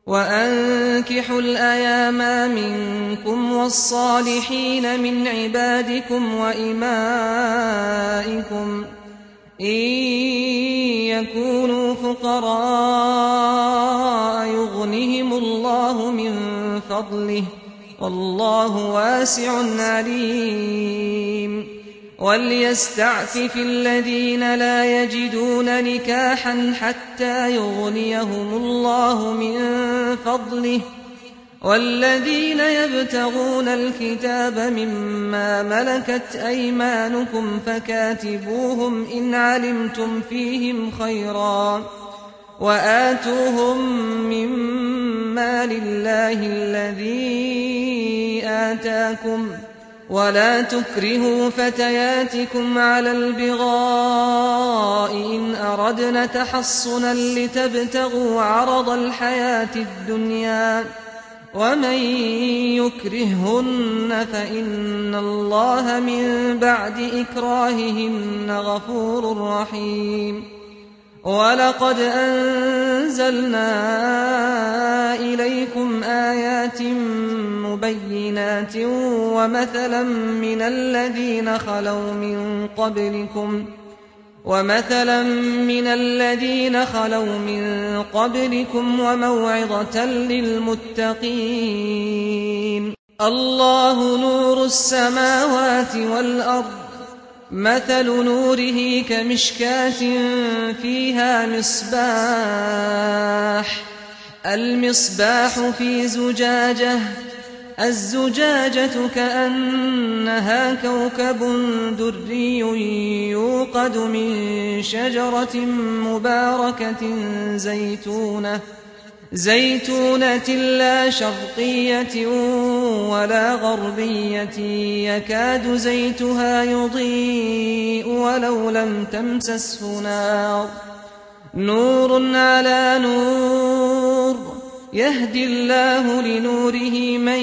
وأنكحوا الأيام منكم والصالحين من عبادكم وإمائكم إن يكونوا فقراء يغنهم الله من فضله والله واسع عليم. وليستعفف الذين لا يجدون نكاحا حتى يغنيهم الله من فضله والذين يبتغون الكتاب مما ملكت أيمانكم فكاتبوهم إن علمتم فيهم خيرا وآتوهم مما لله الذي آتاكم ولا تكرهوا فتياتكم على البغاء إن أردنا تحصنا لتبتغوا عرض الحياة الدنيا ومن يكرههن فإن الله من بعد إكراههن غفور رحيم. ولقد أنزلنا إليكم آيات مبينات ومثلا من الذين خلوا من قبلكم وموعظة للمتقين. الله نور السماوات والأرض مثل نوره كمشكاة فيها المصباح في زجاجة الزجاجة كأنها كوكب دري يوقد من شجرة مباركة زيتونة لا شرقية ولا غربية يكاد زيتها يضيء ولو لم تمسسه نار نور على نور يهدي الله لنوره من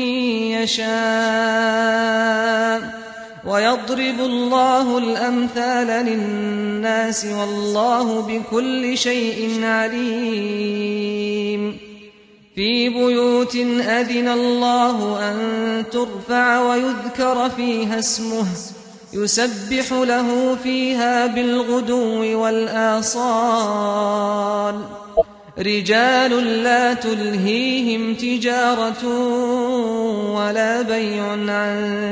يشاء ويضرب الله الأمثال للناس والله بكل شيء عليم. في بيوت أذن الله أن ترفع ويذكر فيها اسمه يسبح له فيها بالغدو والآصال رجال لا تلهيهم تجارة ولا بيع عن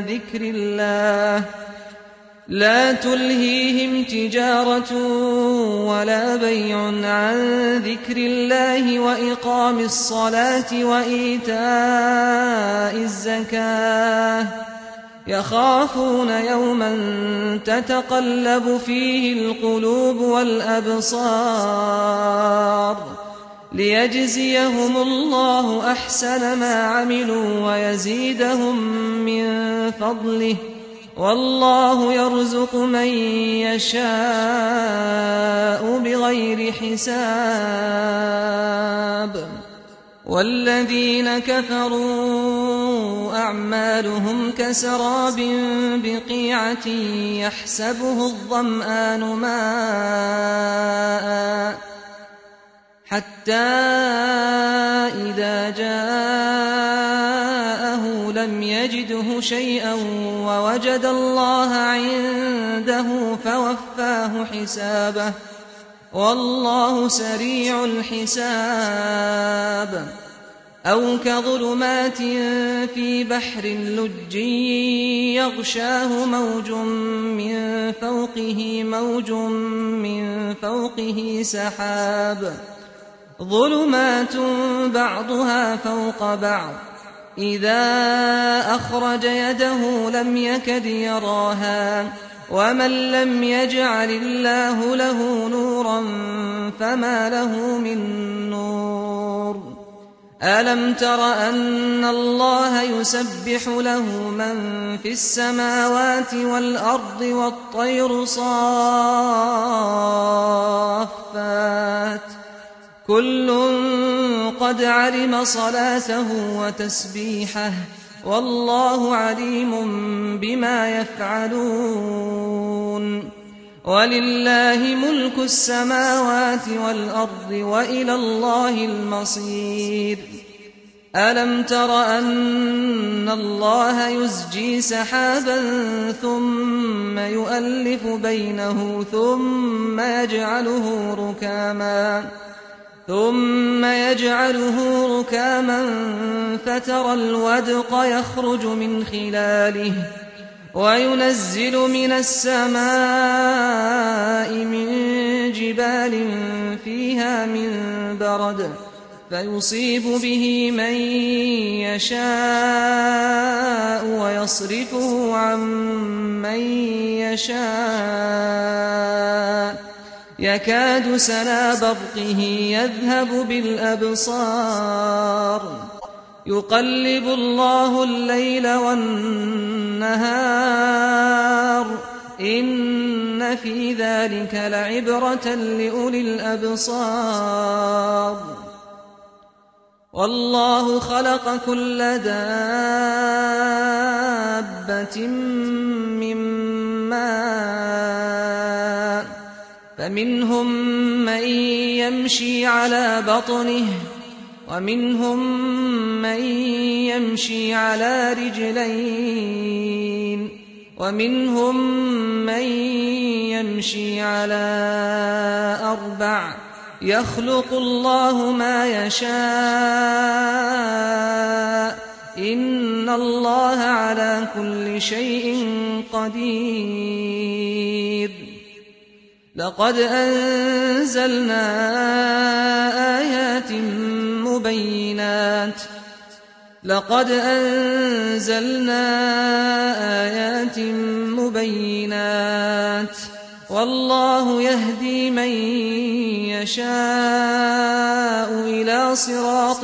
ذكر الله وإقام الصلاة وإيتاء الزكاة يخافون يوما تتقلب فيه القلوب والأبصار ليجزيهم الله أحسن ما عملوا ويزيدهم من فضله والله يرزق من يشاء بغير حساب. والذين كفروا أعمالهم كسراب بقيعة يحسبه الظمآن ماء حتى إذا جاءه لم يجده شيئا ووجد الله عنده فوفاه حسابه والله سريع الحساب. أو كظلمات في بحر لج يغشاه موج من فوقه سحاب ظلمات بعضها فوق بعض إذا أخرج يده لم يكد يراها ومن لم يجعل الله له نورا فما له من نور. ألم تر أن الله يسبح له من في السماوات والأرض والطير صافات كل قد علم صلاته وتسبيحه والله عليم بما يفعلون. ولله ملك السماوات والأرض وإلى الله المصير ألم تر أن الله يزجي سحابا ثم يؤلف بينه ثم يجعله ركاما فترى الودق يخرج من خلاله وينزل من السماء من جبال فيها من برد فيصيب به من يشاء ويصرفه عن من يشاء يكاد سنا برقه يذهب بالأبصار يقلب الله الليل والنهار إن في ذلك لعبرة لأولي الأبصار والله خلق كل دابة من ماء فمنهم من يمشي على بطنه ومنهم من يمشي على رجلين ومنهم من يمشي على أربع يخلق الله ما يشاء إن الله على كل شيء قدير لقد أنزلنا آيات مبينات والله يهدي من يشاء إلى صراط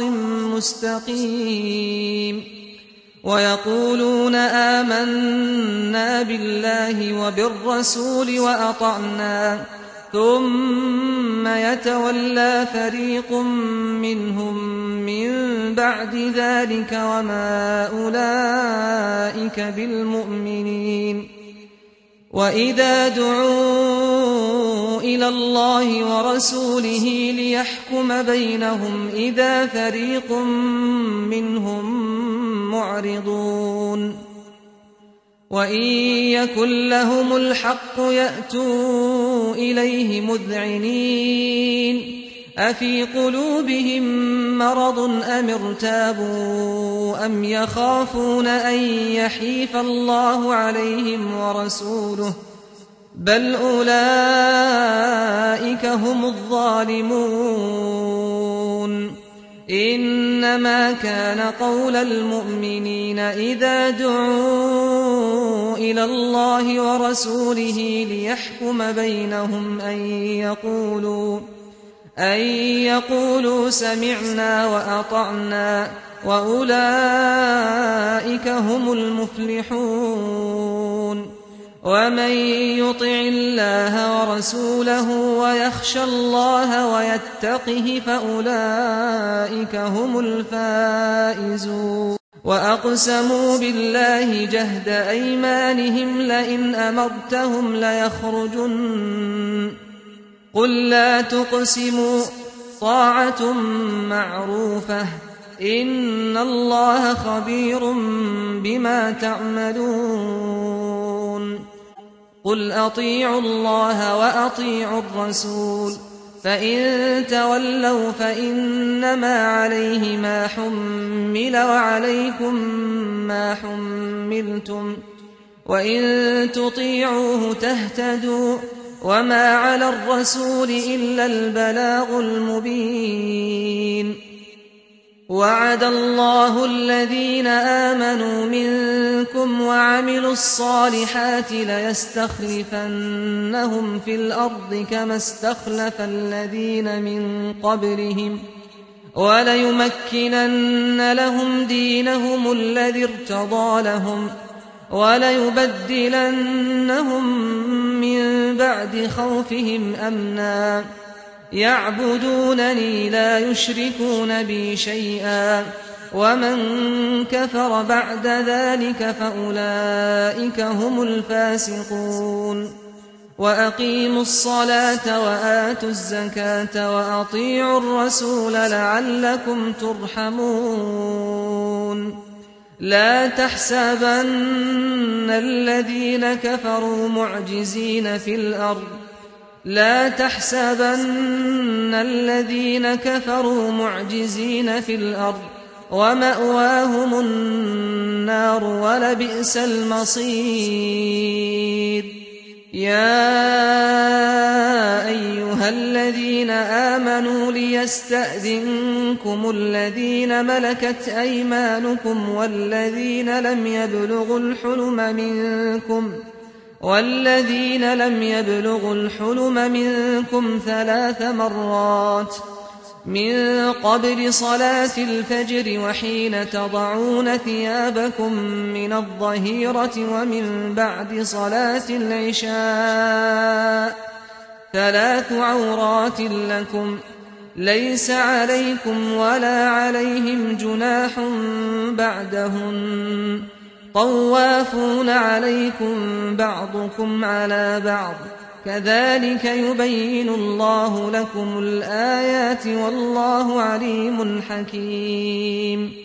مستقيم ويقولون آمنا بالله وبالرسول وأطعنا ثم يتولى فريق منهم من بعد ذلك وما أولئك بالمؤمنين وإذا دعوا إلى الله ورسوله ليحكم بينهم إذا فريق منهم معرضون وإن يكن لهم الحق يأتوا إليه مذعنين أفي قلوبهم مرض أم ارتابوا أم يخافون أن يحيف الله عليهم ورسوله بل أولئك هم الظالمون إنما كان قول المؤمنين إذا دعوا إلى الله ورسوله ليحكم بينهم أن يقولوا سمعنا وأطعنا وأولئك هم المفلحون ومن يطع الله ورسوله ويخشى الله ويتقه فأولئك هم الفائزون وأقسموا بالله جهد أيمانهم لئن أمرتهم ليخرجن قل لا تقسموا طاعة معروفة إن الله خبير بما تعملون قل أطيعوا الله وأطيعوا الرسول فإن تولوا فإنما عليه ما حمل وعليكم ما حملتم وإن تطيعوه تهتدوا وما على الرسول إلا البلاغ المبين وعد الله الذين آمنوا منكم وعملوا الصالحات ليستخلفنهم في الأرض كما استخلف الذين من قبلهم وليمكنن لهم دينهم الذي ارتضى لهم وليبدلنهم من بعد خوفهم أمنا يعبدونني لا يشركون بي شيئا ومن كفر بعد ذلك فأولئك هم الفاسقون وأقيموا الصلاة وآتوا الزكاة وأطيعوا الرسول لعلكم ترحمون لا تحسبن الذين كفروا معجزين في الأرض ومأواهم النار ولبئس المصير يا أيها الذين آمنوا ليستأذنكم الذين ملكت أيمانكم والذين لم يبلغوا الحلم منكم 3 مرات من قبل صلاة الفجر وحين تضعون ثيابكم من الظهيرة ومن بعد صلاة العشاء 3 عورات لكم ليس عليكم ولا عليهم جناح بعدهن طوافون عليكم بعضكم على بعض كذلك يبين الله لكم الآيات والله عليم حكيم